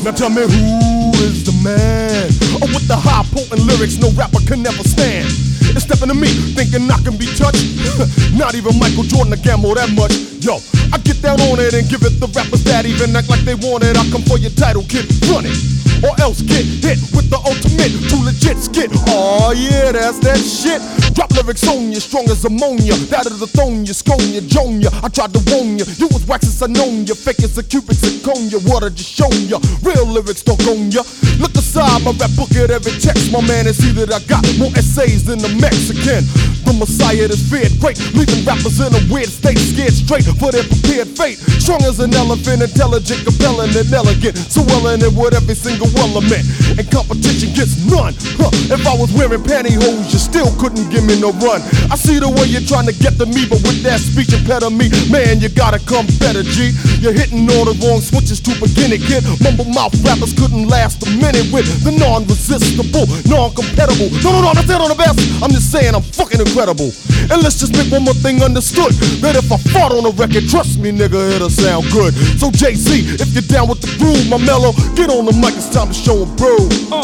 Now tell me who is the man? Oh, with the high potent lyrics no rapper can never stand. It's stepping to me, thinking I can be touched. Not even Michael Jordan to gamble that much. Yo, I get down on it and give it the rappers that even act like they want it. I come for your title, kid, run it. Or else get hit with the ultimate, too legit skit. Oh yeah, that's that shit. Drop lyrics on you, strong as ammonia. That of the thone you, scone you, joan you. I tried to warn you, you was wax as I known you. Fake as a cubic zirconia, water just shown you. Real lyrics don't own you. Look aside, my rap book at every text. My man, and see that I got more essays than the Mexican. The Messiah that's feared great, leaving rappers in a weird state, scared straight for their prepared fate. Strong as an elephant, intelligent, compelling, and elegant. So well in it with every single element, and competition gets none. If I was wearing pantyhose, you still couldn't give me no run. I see the way you're trying to get to me, but with that speech impediment, man, you gotta come better, G. You're hitting all the wrong switches to begin it, kid. Mumble mouth rappers couldn't last a minute with the non-resistible, non-compatible. No, that's it on the best. I'm just saying I'm fucking incredible. And let's just make one more thing understood, that if I fart on a record, trust me, nigga, it'll sound good. So Jay-Z, if you're down with the groove, my mellow, get on the mic, it's time to show 'em bro.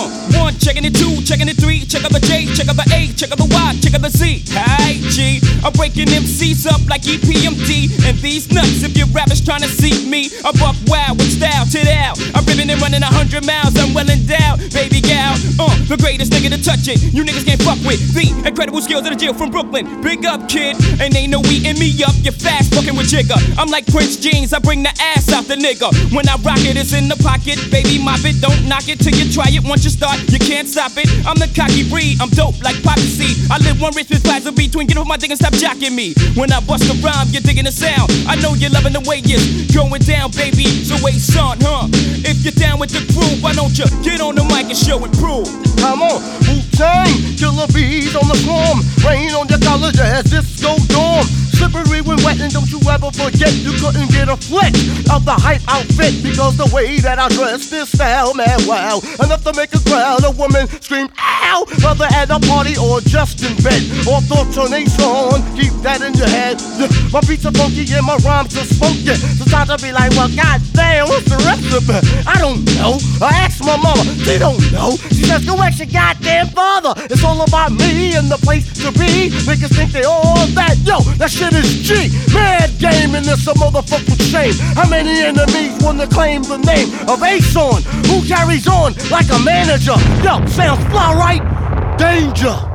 1, checking it 2, checking it 3, check out the J, check out the A, check out the Y, check out the Z. Hey G, I'm breaking MCs up like EPMD. And these nuts, if your rappers trying to see me, I buck wild with style, tit out. I'm ripping and running 100 miles, I'm well endowed, baby gal. The greatest nigga to touch it, you niggas can't fuck with. The incredible skills of the jail from Brooklyn. Big up, kid, and ain't no eating me up. You're fast fucking with Jigga. I'm like Prince Jeans, I bring the ass out the nigga. When I rock it, it's in the pocket, baby, mop it. Don't knock it till you try it. Once you start, you can't stop it. I'm the cocky breed, I'm dope like Poppy C. I live one rich with plaza between. Get off my dick and stop jocking me. When I bust a rhyme, you're digging the sound. I know you're loving the way it's going down, baby. So wait, son, if you're down with the crew, why don't you get on the mic and show and prove? Come on, Wu-Tang, killer bees on the swarm. Rain on your college as disco dorm. Slippery when wet, and don't you ever forget you couldn't get a flick of the hype outfit because the way that I dress this style, man, wow. Enough to make a crowd of women scream, ow! Whether at a party or just in bed, or thoughts on a song, keep that in your head. My beats are funky and my rhymes are spunky. Sometimes I'll be like, well, goddamn, what's the recipe? I don't know. I asked my mama, she don't know. She says, go ask your goddamn father. It's all about me and the place to be. Niggas think they all that. Yo, that shit is G. Mad game and this a motherfucking shame. How many enemies wanna claim the name of Ason? Who carries on like a manager? Yo, sounds fly, right? Danger.